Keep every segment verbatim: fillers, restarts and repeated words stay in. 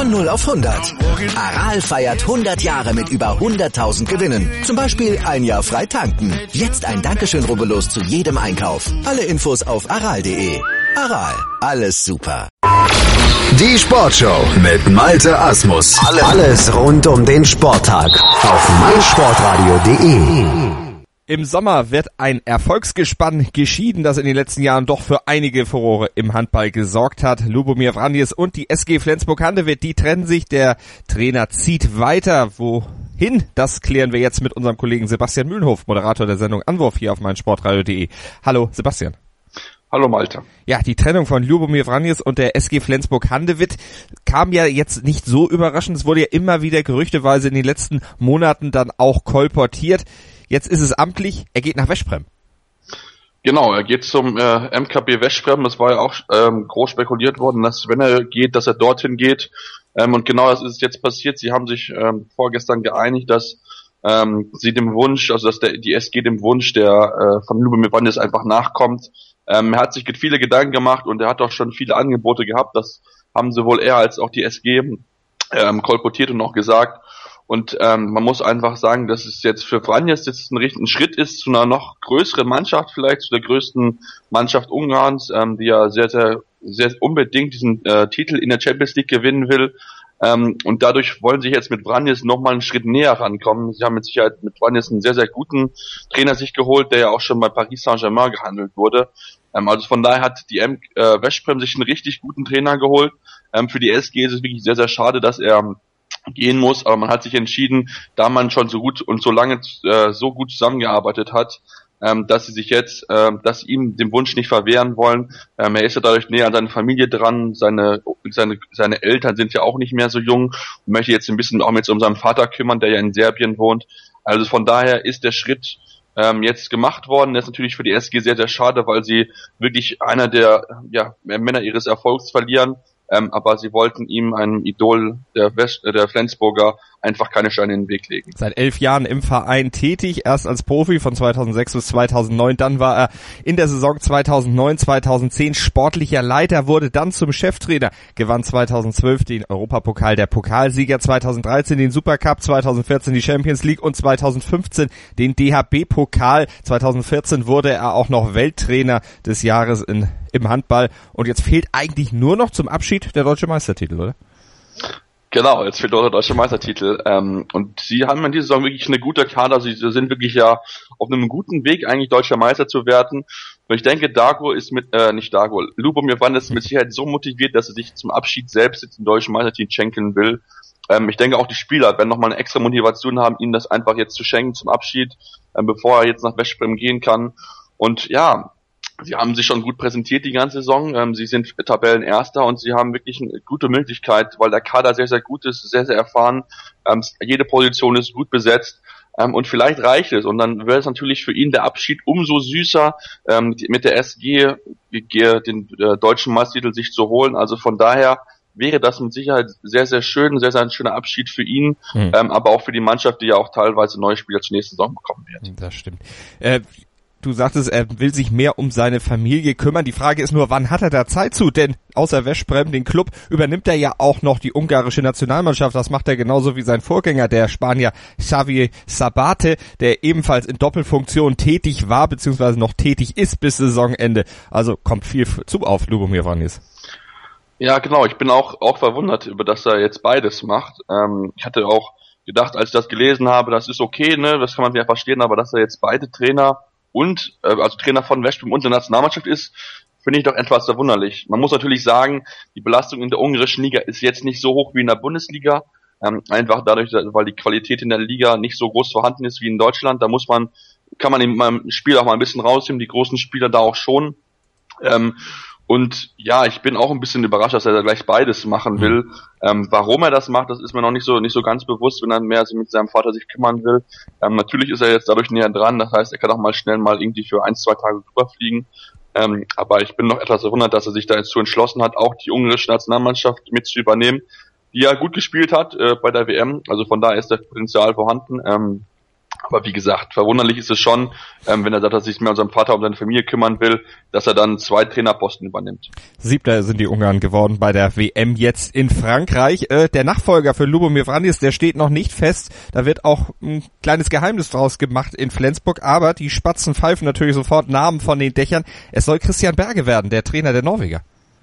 Von null auf hundert. Aral feiert hundert Jahre mit über hunderttausend Gewinnen. Zum Beispiel ein Jahr frei tanken. Jetzt ein Dankeschön, rubbellos zu jedem Einkauf. Alle Infos auf aral punkt de. Aral, alles super. Die Sportshow mit Malte Asmus. Alles rund um den Sporttag auf meinsportradio punkt de. Im Sommer wird ein Erfolgsgespann geschieden, das in den letzten Jahren doch für einige Furore im Handball gesorgt hat. Lubomir Vranjes und die S G Flensburg-Handewitt, die trennen sich. Der Trainer zieht weiter. Wohin? Das klären wir jetzt mit unserem Kollegen Sebastian Mühlenhof, Moderator der Sendung Anwurf hier auf meinsportradio punkt de. Hallo Sebastian. Hallo Malte. Ja, die Trennung von Lubomir Vranjes und der S G Flensburg-Handewitt kam ja jetzt nicht so überraschend. Es wurde ja immer wieder gerüchteweise in den letzten Monaten dann auch kolportiert. Jetzt ist es amtlich, er geht nach Veszprém. Genau, er geht zum äh, M K B Veszprém. Es war ja auch ähm, groß spekuliert worden, dass wenn er geht, dass er dorthin geht. Ähm, und genau das ist jetzt passiert. Sie haben sich ähm, vorgestern geeinigt, dass ähm, sie dem Wunsch, also dass der, die S G dem Wunsch der äh, von Lubomir Vranjes einfach nachkommt. Ähm, er hat sich viele Gedanken gemacht und er hat auch schon viele Angebote gehabt. Das haben sowohl er als auch die S G ähm, kolportiert und auch gesagt. Und ähm, man muss einfach sagen, dass es jetzt für Vranjes jetzt ein richtiger Schritt ist zu einer noch größeren Mannschaft, vielleicht zu der größten Mannschaft Ungarns, ähm, die ja sehr, sehr, sehr unbedingt diesen äh, Titel in der Champions League gewinnen will. Ähm, und dadurch wollen sie jetzt mit Vranjes nochmal einen Schritt näher rankommen. Sie haben mit Sicherheit mit Vranjes einen sehr, sehr guten Trainer sich geholt, der ja auch schon bei Paris Saint-Germain gehandelt wurde. Ähm, also von daher hat die M- äh, Veszprém sich einen richtig guten Trainer geholt. Ähm, für die S G ist es wirklich sehr, sehr schade, dass er gehen muss, aber man hat sich entschieden, da man schon so gut und so lange äh, so gut zusammengearbeitet hat, ähm, dass sie sich jetzt, äh, dass sie ihm dem Wunsch nicht verwehren wollen. Ähm, er ist ja dadurch näher an seine Familie dran, seine seine seine Eltern sind ja auch nicht mehr so jung und möchte jetzt ein bisschen auch mit um seinen Vater kümmern, der ja in Serbien wohnt. Also von daher ist der Schritt ähm, jetzt gemacht worden. Das ist natürlich für die S G sehr, sehr schade, weil sie wirklich einer der ja, Männer ihres Erfolgs verlieren. Ähm, aber sie wollten ihm, einem Idol der, West, äh, der Flensburger, einfach keine Steine in den Weg legen. Seit elf Jahren im Verein tätig, erst als Profi von zweitausendsechs bis zweitausendneun, dann war er in der Saison zweitausendneun zweitausendzehn sportlicher Leiter, wurde dann zum Cheftrainer, gewann zweitausendzwölf den Europapokal, der Pokalsieger, zweitausenddreizehn den Supercup, zweitausendvierzehn die Champions League und zweitausendfünfzehn den D H B-Pokal. zweitausendvierzehn wurde er auch noch Welttrainer des Jahres in, im Handball und jetzt fehlt eigentlich nur noch zum Abschied der deutsche Meistertitel, oder? Genau, jetzt fehlt auch der deutsche Meistertitel. Ähm, und sie haben in dieser Saison wirklich eine gute Kader. Sie sind wirklich ja auf einem guten Weg, eigentlich deutscher Meister zu werden. Und ich denke, Dago ist mit, äh, nicht Dago, Lubomir Vranjes ist mit Sicherheit so motiviert, dass er sich zum Abschied selbst jetzt den deutschen Meistertitel schenken will. Ähm, ich denke auch die Spieler werden nochmal eine extra Motivation haben, ihm das einfach jetzt zu schenken zum Abschied, ähm, bevor er jetzt nach Veszprém gehen kann. Und ja, sie haben sich schon gut präsentiert die ganze Saison. Ähm, sie sind Tabellenerster und sie haben wirklich eine gute Möglichkeit, weil der Kader sehr, sehr gut ist, sehr, sehr erfahren. Ähm, jede Position ist gut besetzt. Ähm, und vielleicht reicht es. Und dann wäre es natürlich für ihn der Abschied umso süßer, ähm, mit der S G den äh, deutschen Meistertitel sich zu holen. Also von daher wäre das mit Sicherheit sehr, sehr schön, sehr, sehr ein schöner Abschied für ihn, mhm. ähm, aber auch für die Mannschaft, die ja auch teilweise neue Spieler zur nächsten Saison bekommen wird. Das stimmt. Äh, Du sagtest, er will sich mehr um seine Familie kümmern. Die Frage ist nur, wann hat er da Zeit zu? Denn außer Veszprém, den Club, übernimmt er ja auch noch die ungarische Nationalmannschaft. Das macht er genauso wie sein Vorgänger, der Spanier Xavi Sabate, der ebenfalls in Doppelfunktion tätig war, beziehungsweise noch tätig ist bis Saisonende. Also kommt viel zu auf Lubomir Vranjes. Ja, genau. Ich bin auch auch verwundert über, dass er jetzt beides macht. Ähm, ich hatte auch gedacht, als ich das gelesen habe, das ist okay, ne, das kann man ja verstehen, aber dass er jetzt beide Trainer und äh, also Trainer von Veszprém und der Nationalmannschaft ist, finde ich doch etwas verwunderlich. Man muss natürlich sagen, die Belastung in der ungarischen Liga ist jetzt nicht so hoch wie in der Bundesliga, ähm, einfach dadurch, weil die Qualität in der Liga nicht so groß vorhanden ist wie in Deutschland. Da muss man, kann man im Spiel auch mal ein bisschen rausnehmen, die großen Spieler da auch schon. Ähm, Und ja, ich bin auch ein bisschen überrascht, dass er da gleich beides machen will. Ähm, warum er das macht, das ist mir noch nicht so nicht so ganz bewusst, wenn er mehr mit seinem Vater sich kümmern will. Ähm, natürlich ist er jetzt dadurch näher dran, das heißt, er kann auch mal schnell mal irgendwie für ein, zwei Tage rüberfliegen. Ähm, aber ich bin noch etwas verwundert, dass er sich da jetzt zu entschlossen hat, auch die ungarische Nationalmannschaft mit zu übernehmen, die ja gut gespielt hat äh, bei der W M. Also von daher ist das Potenzial vorhanden. Ähm, Aber wie gesagt, verwunderlich ist es schon, ähm, wenn er sagt, dass er sich mehr um seinen Vater, um seine Familie kümmern will, dass er dann zwei Trainerposten übernimmt. Siebter sind die Ungarn geworden bei der W M jetzt in Frankreich. Äh, der Nachfolger für Lubomir Vranjes, der steht noch nicht fest. Da wird auch ein kleines Geheimnis draus gemacht in Flensburg. Aber die Spatzen pfeifen natürlich sofort Namen von den Dächern. Es soll Christian Berge werden, der Trainer der Norweger.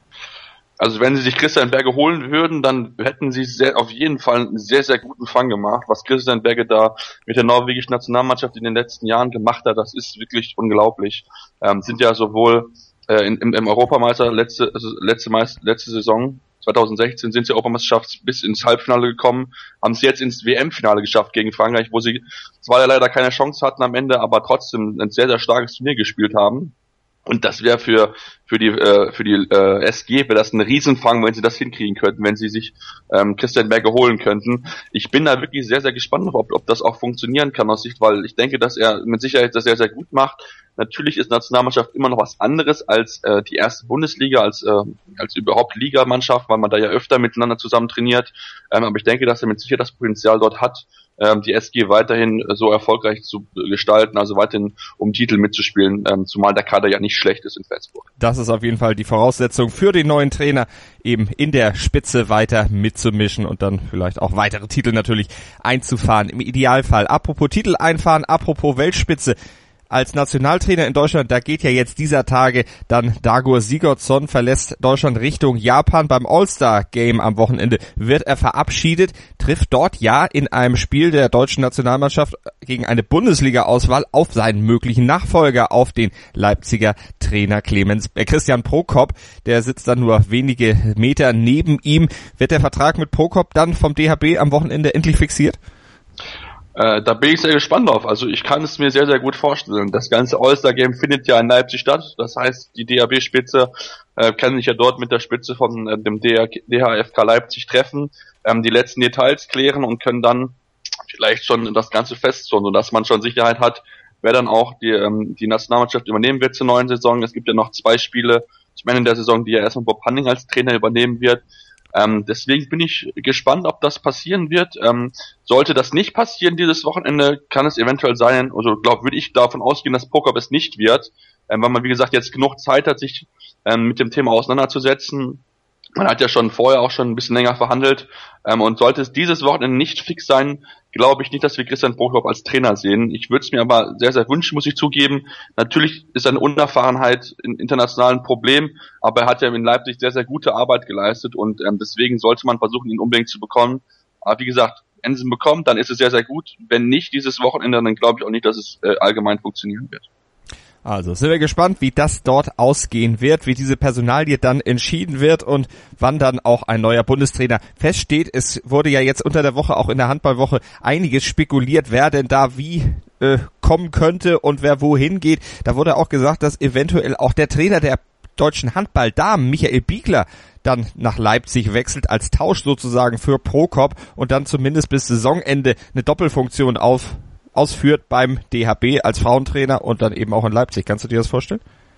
Also wenn sie sich Christian Berge holen würden, dann hätten sie sehr, auf jeden Fall einen sehr, sehr guten Fang gemacht. Was Christian Berge da mit der norwegischen Nationalmannschaft in den letzten Jahren gemacht hat, das ist wirklich unglaublich. Ähm, sind ja sowohl äh, im, im Europameister letzte, also letzte, Meist, letzte Saison, zwanzig sechzehn, sind sie Europameisterschaft bis ins Halbfinale gekommen, haben es jetzt ins W M-Finale geschafft gegen Frankreich, wo sie zwar ja leider keine Chance hatten am Ende, aber trotzdem ein sehr, sehr starkes Turnier gespielt haben. Und das wäre für für die äh, für die äh, S G wäre das ein Riesenfang, wenn sie das hinkriegen könnten, wenn sie sich ähm, Christian Berge holen könnten. Ich bin da wirklich sehr sehr gespannt, ob ob das auch funktionieren kann aus Sicht, weil ich denke, dass er mit Sicherheit das sehr sehr gut macht. Natürlich ist Nationalmannschaft immer noch was anderes als äh, die erste Bundesliga, als äh, als überhaupt Ligamannschaft, weil man da ja öfter miteinander zusammen trainiert. Ähm, aber ich denke, dass er mit Sicherheit das Potenzial dort hat, ähm, die S G weiterhin so erfolgreich zu gestalten, also weiterhin um Titel mitzuspielen, ähm, zumal der Kader ja nicht schlecht ist in Flensburg. Das ist auf jeden Fall die Voraussetzung für den neuen Trainer, eben in der Spitze weiter mitzumischen und dann vielleicht auch weitere Titel natürlich einzufahren, im Idealfall. Apropos Titel einfahren, apropos Weltspitze. Als Nationaltrainer in Deutschland, da geht ja jetzt dieser Tage dann Dagur Sigurdsson, verlässt Deutschland Richtung Japan. Beim All-Star-Game am Wochenende wird er verabschiedet, trifft dort ja in einem Spiel der deutschen Nationalmannschaft gegen eine Bundesliga-Auswahl auf seinen möglichen Nachfolger, auf den Leipziger Trainer Clemens, äh Christian Prokop. Der sitzt dann nur wenige Meter neben ihm. Wird der Vertrag mit Prokop dann vom D H B am Wochenende endlich fixiert? Äh, da bin ich sehr gespannt drauf. Also ich kann es mir sehr, sehr gut vorstellen. Das ganze All-Star-Game findet ja in Leipzig statt. Das heißt, die D H B-Spitze äh, kann sich ja dort mit der Spitze von äh, dem D H F K Leipzig treffen, ähm, die letzten Details klären und können dann vielleicht schon das Ganze festzurren, sodass man schon Sicherheit hat, wer dann auch die, ähm, die Nationalmannschaft übernehmen wird zur neuen Saison. Es gibt ja noch zwei Spiele zum Ende der Saison, die ja erstmal Bob Hanning als Trainer übernehmen wird. Ähm, deswegen bin ich gespannt, ob das passieren wird. Ähm, sollte das nicht passieren dieses Wochenende, kann es eventuell sein, also glaub, würde ich davon ausgehen, dass Prokop es nicht wird, ähm, weil man, wie gesagt, jetzt genug Zeit hat, sich ähm, mit dem Thema auseinanderzusetzen. Man hat ja schon vorher auch schon ein bisschen länger verhandelt, ähm, und sollte es dieses Wochenende nicht fix sein, glaube ich nicht, dass wir Christian Prokop als Trainer sehen. Ich würde es mir aber sehr, sehr wünschen, muss ich zugeben. Natürlich ist seine Unerfahrenheit in international ein Problem, aber er hat ja in Leipzig sehr, sehr gute Arbeit geleistet und ähm, deswegen sollte man versuchen, ihn unbedingt zu bekommen. Aber wie gesagt, wenn sie ihn bekommt, dann ist es sehr, sehr gut. Wenn nicht dieses Wochenende, dann glaube ich auch nicht, dass es äh, allgemein funktionieren wird. Also sind wir gespannt, wie das dort ausgehen wird, wie diese Personalie dann entschieden wird und wann dann auch ein neuer Bundestrainer feststeht. Es wurde ja jetzt unter der Woche, auch in der Handballwoche, einiges spekuliert, wer denn da wie äh, kommen könnte und wer wohin geht. Da wurde auch gesagt, dass eventuell auch der Trainer der deutschen Handballdamen, Michael Biegler, dann nach Leipzig wechselt, als Tausch sozusagen für Prokop und dann zumindest bis Saisonende eine Doppelfunktion auf ausführt beim D H B als Frauentrainer und dann eben auch in Leipzig. Kannst du dir das vorstellen?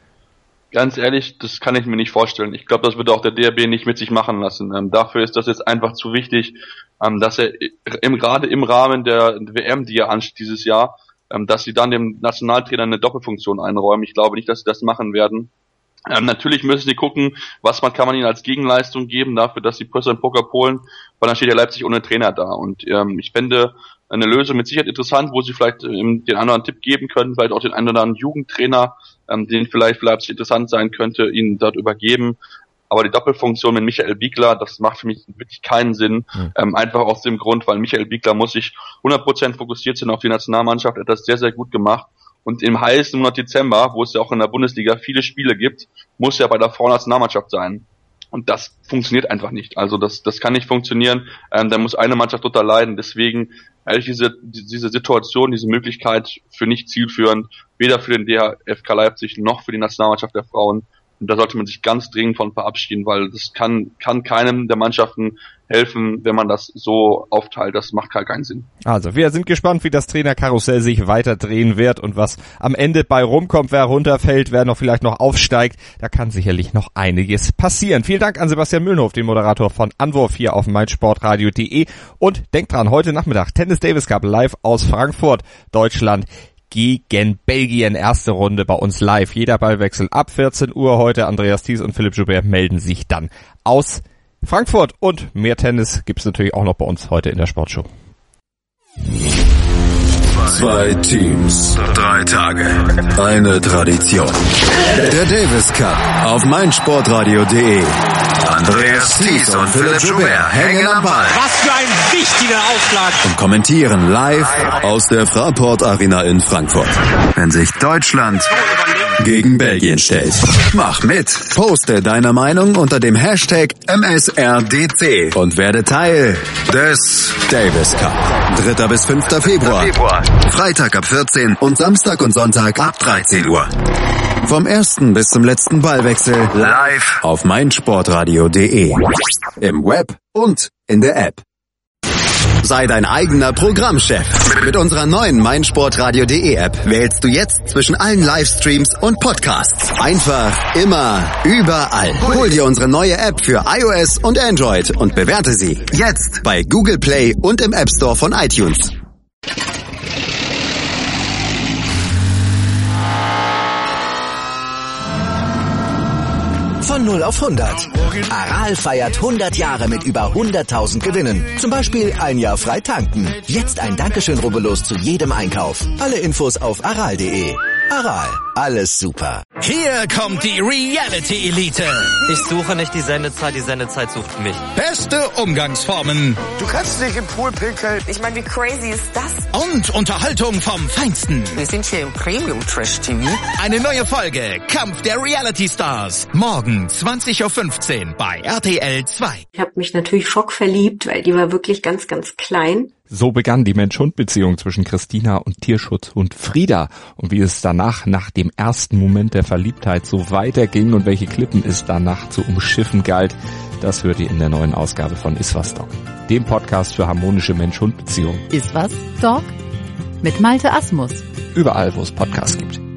Ganz ehrlich, das kann ich mir nicht vorstellen. Ich glaube, das würde auch der D H B nicht mit sich machen lassen. Ähm, dafür ist das jetzt einfach zu wichtig, ähm, dass er im, gerade im Rahmen der W M, die er ansteht dieses Jahr, ähm, dass sie dann dem Nationaltrainer eine Doppelfunktion einräumen. Ich glaube nicht, dass sie das machen werden. Ähm, natürlich müssen sie gucken, was man kann man ihnen als Gegenleistung geben dafür, dass sie Christian Prokop holen, weil dann steht ja Leipzig ohne Trainer da. Und ähm, ich fände eine Lösung mit Sicherheit interessant, wo sie vielleicht ähm, den anderen Tipp geben können, vielleicht auch den einen oder anderen Jugendtrainer, ähm, den vielleicht für Leipzig interessant sein könnte, ihnen dort übergeben. Aber die Doppelfunktion mit Michael Biegler, das macht für mich wirklich keinen Sinn. Mhm. Ähm, einfach aus dem Grund, weil Michael Biegler muss sich hundert Prozent fokussiert sein auf die Nationalmannschaft, er hat das sehr, sehr gut gemacht. Und im heißen Monat Dezember, wo es ja auch in der Bundesliga viele Spiele gibt, muss er bei der Frauennationalmannschaft sein. Und das funktioniert einfach nicht. Also das, das kann nicht funktionieren. Ähm, da muss eine Mannschaft drunter leiden. Deswegen halte ich diese, diese Situation, diese Möglichkeit für nicht zielführend, weder für den D H F K Leipzig noch für die Nationalmannschaft der Frauen. Und da sollte man sich ganz dringend von verabschieden, weil das kann, kann keinem der Mannschaften helfen, wenn man das so aufteilt. Das macht gar keinen Sinn. Also, wir sind gespannt, wie das Trainerkarussell sich weiter drehen wird und was am Ende bei rumkommt, wer runterfällt, wer noch vielleicht noch aufsteigt. Da kann sicherlich noch einiges passieren. Vielen Dank an Sebastian Mühlenhof, den Moderator von Anwurf hier auf meinsportradio punkt de. Und denkt dran, heute Nachmittag Tennis Davis Cup live aus Frankfurt, Deutschland gegen Belgien. Erste Runde bei uns live. Jeder Ballwechsel ab vierzehn Uhr heute. Andreas Thies und Philipp Joubert melden sich dann aus Frankfurt. Und mehr Tennis gibt's natürlich auch noch bei uns heute in der Sportshow. Zwei Teams, drei Tage, eine Tradition. Der Davis Cup auf meinsportradio punkt de. Andreas Thies und Philipp Joubert hängen am Ball. Was für ein wichtiger Aufschlag. Und kommentieren live aus der Fraport Arena in Frankfurt. Wenn sich Deutschland gegen Belgien stellt. Mach mit. Poste deine Meinung unter dem Hashtag M S R D C und werde Teil des Davis Cup. dritter bis fünfter Februar. Freitag ab vierzehn und Samstag und Sonntag ab dreizehn Uhr. Vom ersten bis zum letzten Ballwechsel live auf meinsportradio punkt de. Im Web und in der App. Sei dein eigener Programmchef. Mit unserer neuen meinsportradio punkt de App wählst du jetzt zwischen allen Livestreams und Podcasts. Einfach, immer, überall. Hol dir unsere neue App für iOS und Android und bewerte sie jetzt bei Google Play und im App Store von iTunes. Von null auf hundert. Aral feiert hundert Jahre mit über hunderttausend Gewinnen. Zum Beispiel ein Jahr frei tanken. Jetzt ein Dankeschön, rubbellos zu jedem Einkauf. Alle Infos auf aral punkt de. Aral, alles super. Hier kommt die Reality Elite. Ich suche nicht die Sendezeit, die Sendezeit sucht mich. Beste Umgangsformen. Du kannst nicht im Pool pinkeln. Ich meine, wie crazy ist das? Und Unterhaltung vom Feinsten. Wir sind hier im Premium-Trash-T V. Eine neue Folge, Kampf der Reality Stars. Morgen zwanzig Uhr fünfzehn bei R T L zwei. Ich habe mich natürlich schockverliebt, weil die war wirklich ganz, ganz klein. So begann die Mensch-Hund-Beziehung zwischen Christina und Tierschutzhund Frieda. Und wie es danach, nach dem ersten Moment der Verliebtheit, so weiterging und welche Klippen es danach zu umschiffen galt, das hört ihr in der neuen Ausgabe von Iswas Dog, dem Podcast für harmonische Mensch-Hund-Beziehungen. Iswas Dog? Mit Malte Asmus. Überall, wo es Podcasts gibt.